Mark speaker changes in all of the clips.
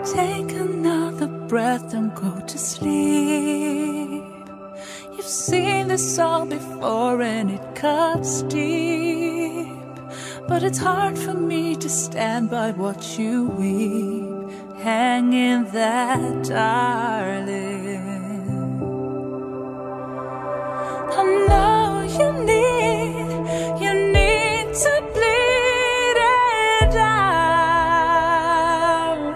Speaker 1: Take another breath, don't go to sleep. You've seen this all before and it cuts deep. But it's hard for me to stand by what you weep. Hang in that, darling. I know you need to bleed it out.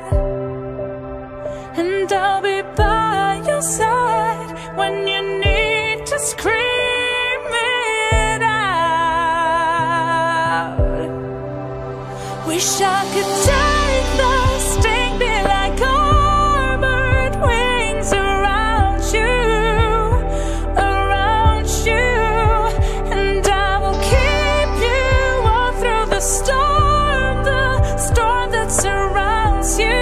Speaker 1: And I'll be by your side when you need to scream it out. Wish I could take the sting, be like armored wings around you, and I will keep you all through the storm that surrounds you.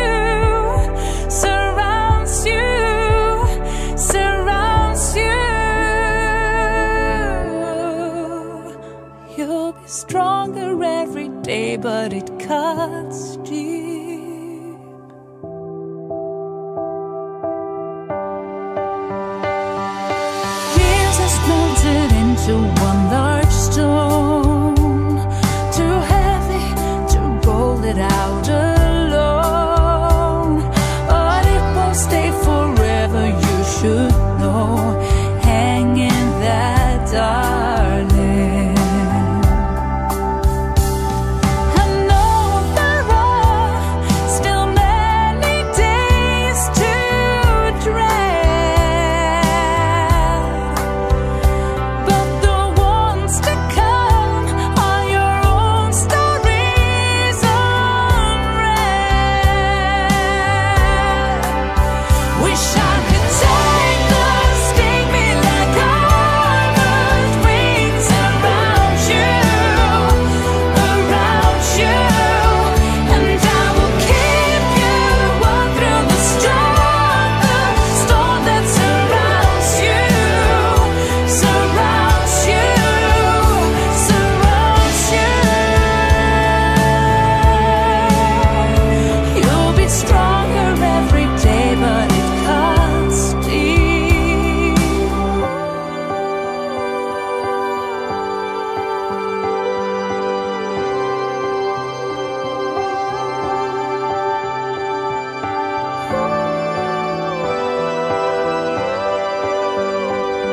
Speaker 1: You'll be stronger every day, but it cuts deep. Years has melted into one large stone, too heavy to roll it out alone. But it won't stay forever, you should know. Hang in that, darling.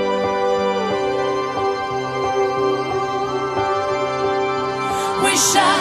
Speaker 1: Wish I